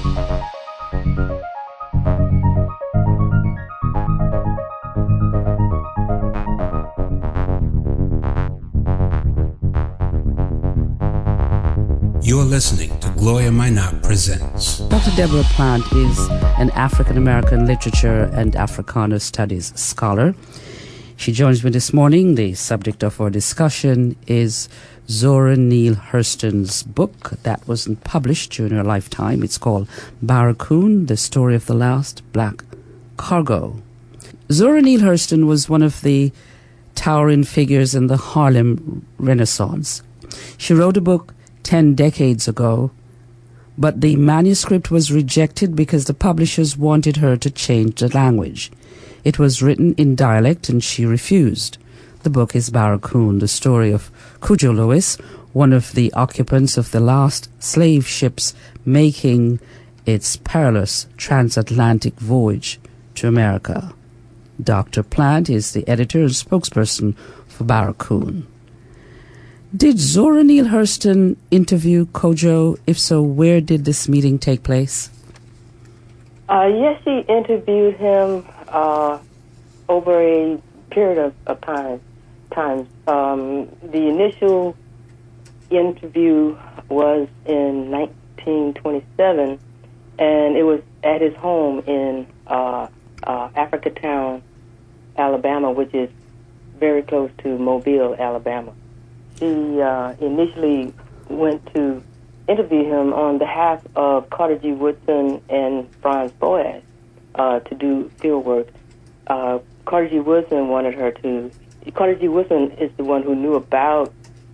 You're listening to Gloria Minot Presents. Dr. Deborah Plant is an African-American literature and Africana studies scholar. She joins me this morning. The subject of our discussion is Zora Neale Hurston's book that wasn't published during her lifetime. It's called Barracoon, The Story of the Last Black Cargo. Zora Neale Hurston was one of the towering figures in the Harlem Renaissance. She wrote a book 10 decades ago, but the manuscript was rejected because the publishers wanted her to change the language. It was written in dialect and she refused. The book is Barracoon, the story of Cudjo Lewis, one of the occupants of the last slave ships making its perilous transatlantic voyage to America. Dr. Plant is the editor and spokesperson for Barracoon. Did Zora Neale Hurston interview Cudjo? If so, where did this meeting take place? Yes, she interviewed him over a period of time. The initial interview was in 1927, and it was at his home in Africatown, Alabama, which is very close to Mobile, Alabama. She initially went to interview him on behalf of Carter G. Woodson and Franz Boas to do field work. Carter G. Woodson wanted her to. Carter G. Woodson is the one who knew about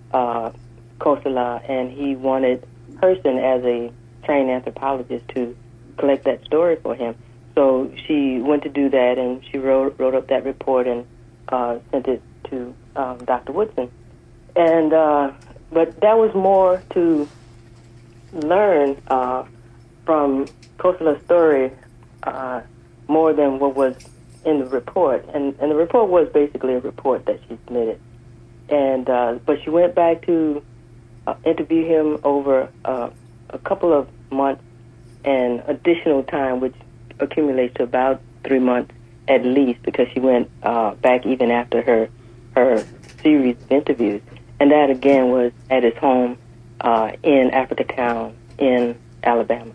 Kosala, and he wanted Hurston as a trained anthropologist to collect that story for him. So she went to do that, and she wrote up that report and sent it to Dr. Woodson. And but that was more to learn from Kosala's story more than what was in the report. And the report was basically a report that she submitted. And but she went back to interview him over a couple of months and additional time, which accumulates to about 3 months at least, because she went back even after her series of interviews. And that, again, was at his home in Africatown in Alabama.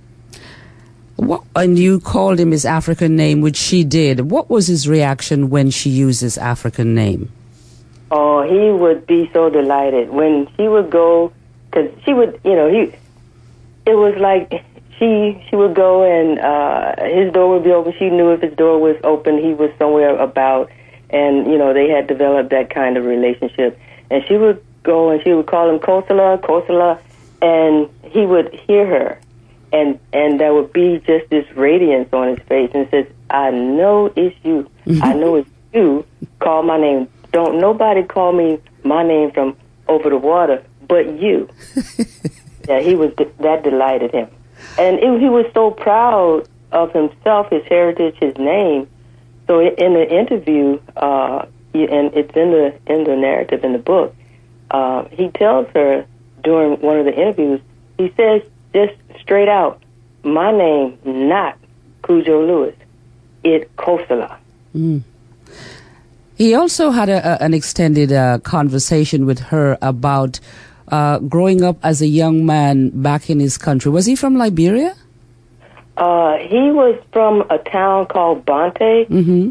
And you called him his African name, which she did. What was his reaction when she used his African name? Oh, he would be so delighted. When she would go, because she would, it was like she would go and his door would be open. She knew if his door was open, he was somewhere about. And, they had developed that kind of relationship. And she would go and she would call him Kosala, and he would hear her. And there would be just this radiance on his face. And it says, I know it's you. I know it's you. Call my name. Don't nobody call me my name from over the water but you. Yeah, that delighted him. And he was so proud of himself, his heritage, his name. So in the interview, and it's in the narrative in the book, he tells her during one of the interviews, he says just straight out, my name not Cudjo Lewis, it Kosala. Mm. He also had an extended conversation with her about growing up as a young man back in his country. Was he from Liberia? He was from a town called Bante. Mm-hmm.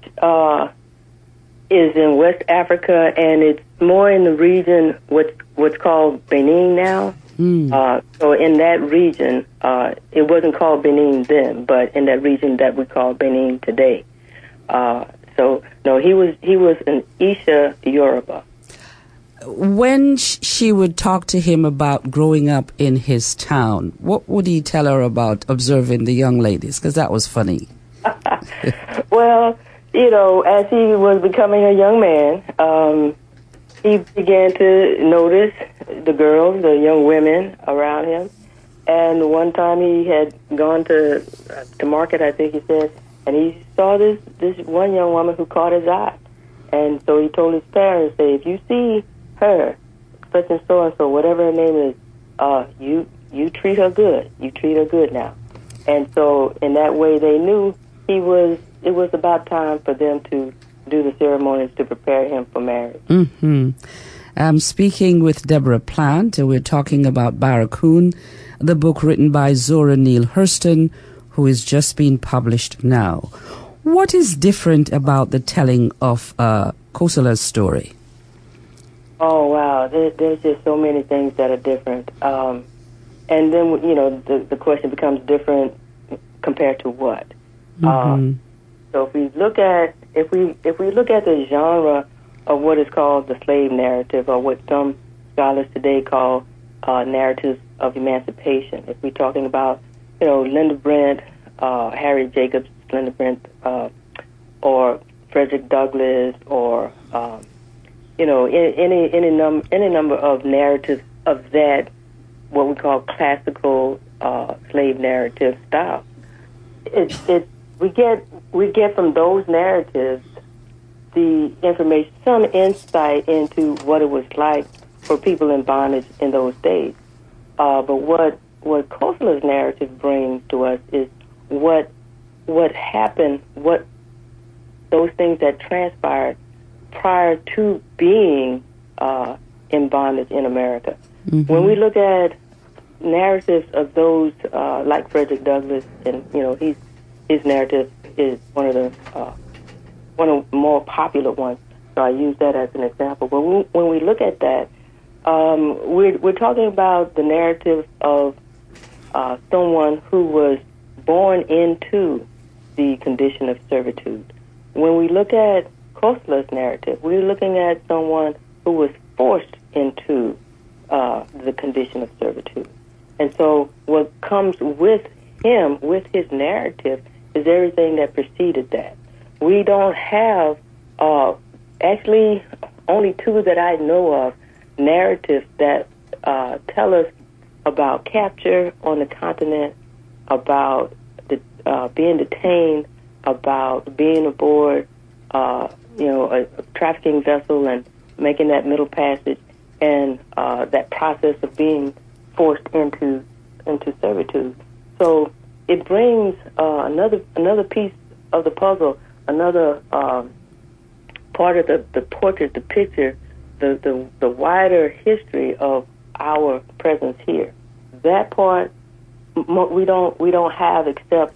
Is in West Africa, and it's more in the region what's called Benin now. Mm. So in that region, it wasn't called Benin then, but in that region that we call Benin today. So no, he was an Isha Yoruba. When she would talk to him about growing up in his town, what would he tell her about observing the young ladies? Because that was funny. Well, as he was becoming a young man, he began to notice the girls, the young women around him. And one time he had gone to market, I think he said, and he saw this one young woman who caught his eye. And so he told his parents, say, if you see her, such and so, whatever her name is, you treat her good. You treat her good now. And so in that way they knew it was about time for them to do the ceremonies to prepare him for marriage. Mm-hmm. I'm speaking with Deborah Plant, and we're talking about Barracoon, the book written by Zora Neale Hurston, who is just being published now. What is different about the telling of Kosala's story? Oh, wow. There's just so many things that are different. And then, the question becomes different compared to what? Mm-hmm. So if we look at the genre of what is called the slave narrative, or what some scholars today call narratives of emancipation, if we're talking about, Linda Brent, Harriet Jacobs, Linda Brent, or Frederick Douglass, or any number of narratives of that, what we call classical slave narrative style. We get from those narratives the information, some insight into what it was like for people in bondage in those days. But what Kosala's narrative brings to us is what happened, what those things that transpired prior to being in bondage in America. Mm-hmm. When we look at narratives of those like Frederick Douglass, and his narrative is one of the more popular ones. So I use that as an example. But when we look at that, we're talking about the narrative of someone who was born into the condition of servitude. When we look at Kosala's narrative, we're looking at someone who was forced into the condition of servitude. And so what comes with him, with his narrative, is everything that preceded that. We don't have, actually, only two that I know of, narratives that tell us about capture on the continent, about being detained, about being aboard, a trafficking vessel and making that middle passage, and that process of being forced into servitude. So it brings another piece of the puzzle, another part of the portrait, the picture, the wider history of our presence here. That part we don't have, except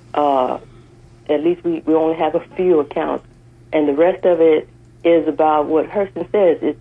at least we only have a few accounts, and the rest of it is about what Hurston says. It's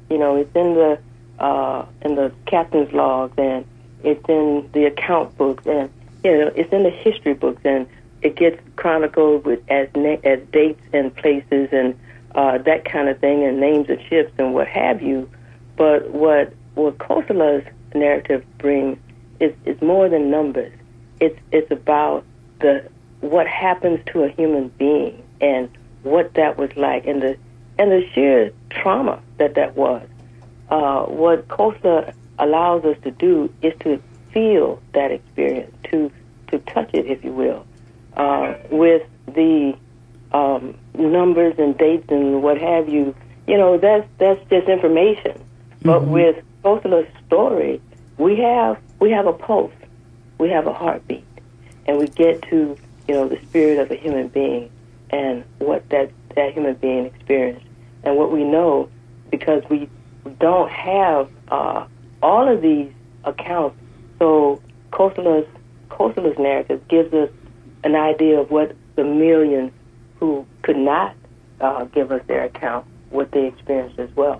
in the captain's logs, and it's in the account books, and it's in the history books, and it gets chronicled as dates and places and that kind of thing, and names of ships and what have you. But what Kosala's narrative brings is more than numbers. It's about what happens to a human being and what that was like, and the sheer trauma that was. What Kosala allows us to do is to feel that experience, to touch it, if you will, with the numbers and dates and what have you. That's just information. Mm-hmm. But with Kosala's story, we have a pulse, we have a heartbeat, and we get to the spirit of a human being and what that human being experienced, and what we know, because we don't have all of these accounts. So Kosala's narrative gives us an idea of what the millions who could not give us their account, what they experienced as well.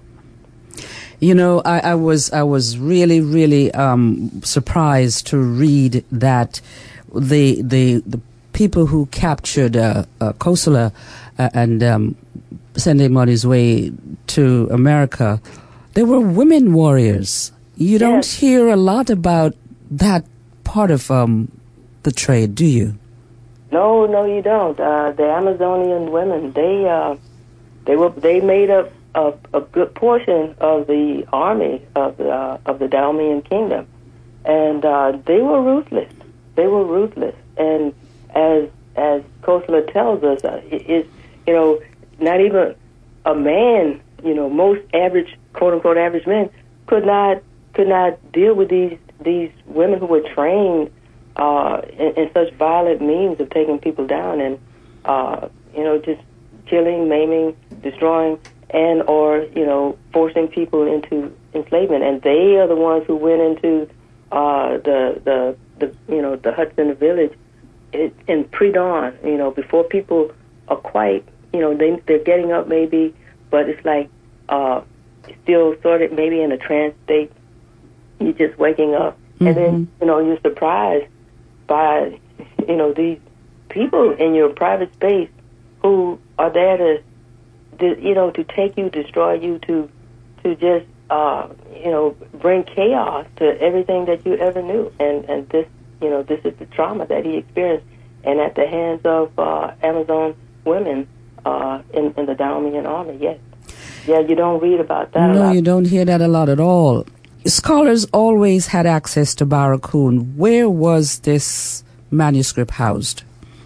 I was really, really surprised to read that the people who captured Kosala and sent him on his way to America, they were women warriors. You don't hear a lot about that part of the trade, do you? No, you don't. The Amazonian women, they made up a good portion of the army of the Daomean kingdom, and they were ruthless. They were ruthless, and as Kosala tells us, it's not even a man. Most average, quote unquote, average men could not deal with these women who were trained in such violent means of taking people down and, just killing, maiming, destroying, and or, forcing people into enslavement. And they are the ones who went into the huts in the village in pre-dawn, before people are quite, they're getting up maybe, but it's like still sort of maybe in a trance state. You're just waking up. Mm-hmm. And then, you're surprised by, these people in your private space who are there to take you, destroy you, to just, bring chaos to everything that you ever knew. And this, this is the trauma that he experienced, and at the hands of Amazon women in the Dahomey army, yes. Yeah, you don't read about that a lot. No, you don't hear that a lot at all. Scholars always had access to Barracoon. Where was this manuscript housed?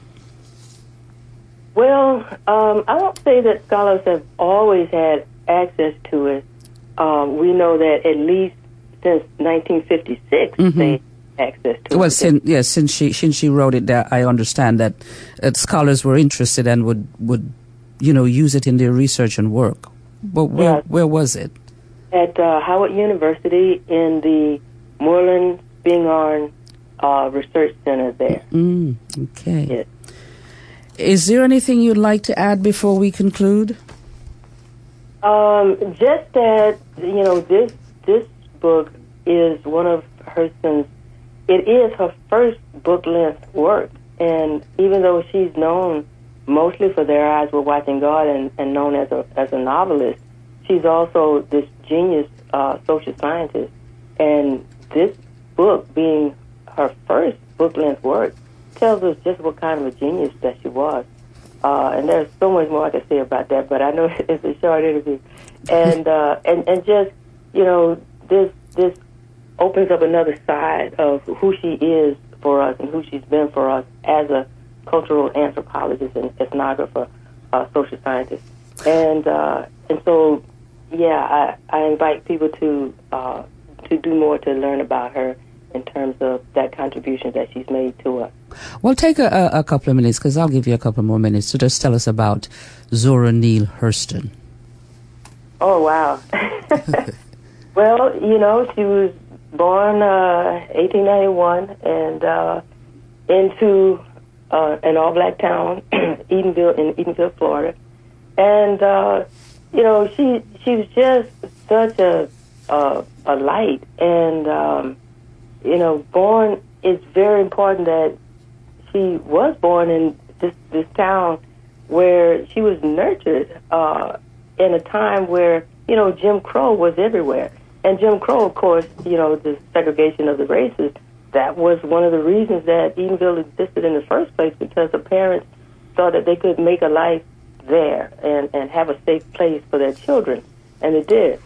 Well, I won't say that scholars have always had access to it. We know that at least since 1956, they had access to it. Well, since she wrote it, that I understand that scholars were interested and would use it in their research and work. But where was it? At Howard University in the Moreland Spingarn Research Center there. Okay. Yes. Is there anything you'd like to add before we conclude? Just that, this book is one of Hurston's, it is her first book-length work. And even though she's known mostly for Their Eyes Were Watching God and known as a novelist, she's also this genius social scientist. And this book, being her first book-length work, tells us just what kind of a genius that she was. And there's so much more I can say about that, but I know it's a short interview. And just, this opens up another side of who she is for us and who she's been for us as a cultural anthropologist and ethnographer, social scientist. And so, yeah, I invite people to do more to learn about her in terms of that contribution that she's made to us. Well, take a couple of minutes, because I'll give you a couple more minutes to just tell us about Zora Neale Hurston. Oh, wow. Well, she was born 1891 and into an all-black town, Edenville, Florida. And, she was just such a light. And, born, it's very important that she was born in this town where she was nurtured in a time where, Jim Crow was everywhere. And Jim Crow, of course, the segregation of the races, that was one of the reasons that Edenville existed in the first place, because the parents thought that they could make a life there and have a safe place for their children, and they did.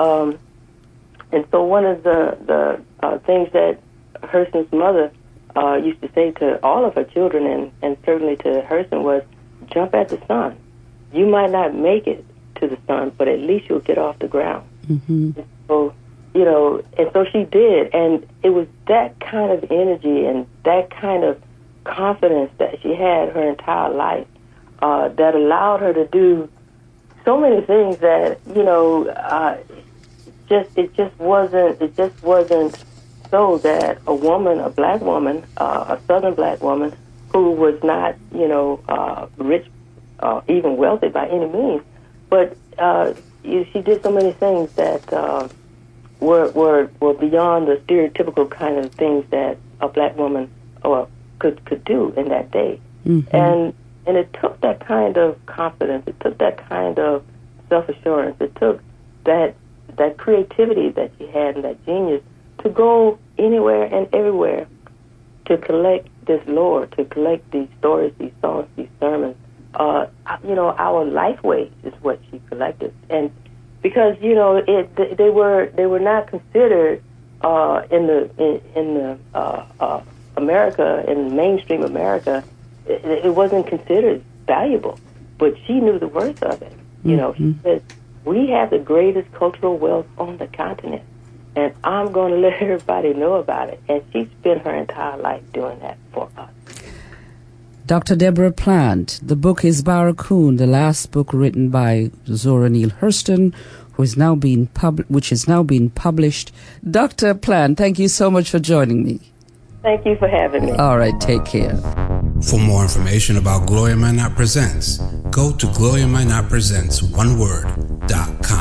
And so one of the things that Hurston's mother used to say to all of her children, and certainly to Hurston, was, jump at the sun. You might not make it to the sun, but at least you'll get off the ground. Mm-hmm. So, and so she did, and it was that kind of energy and that kind of confidence that she had her entire life that allowed her to do so many things that, it just wasn't so that a woman, a black woman, a southern black woman who was not, rich, even wealthy by any means, but she did so many things that were beyond the stereotypical kind of things that a black woman could do in that day. Mm-hmm. And it took that kind of confidence, it took that kind of self-assurance, it took that creativity that she had and that genius to go anywhere and everywhere to collect this lore, to collect these stories, these songs, these sermons. Our life ways is what she collected, and because they were not considered in the America, in mainstream America, it wasn't considered valuable, but she knew the worth of it. Mm-hmm. She said, we have the greatest cultural wealth on the continent. and I'm going to let everybody know about it. And she spent her entire life doing that for us. Dr. Deborah Plant, the book is Barracoon, the last book written by Zora Neale Hurston, which is now being published. Dr. Plant, thank you so much for joining me. Thank you for having me. All right, take care. For more information about Gloria Minot Presents, go to gloriaminotpresents1word.com.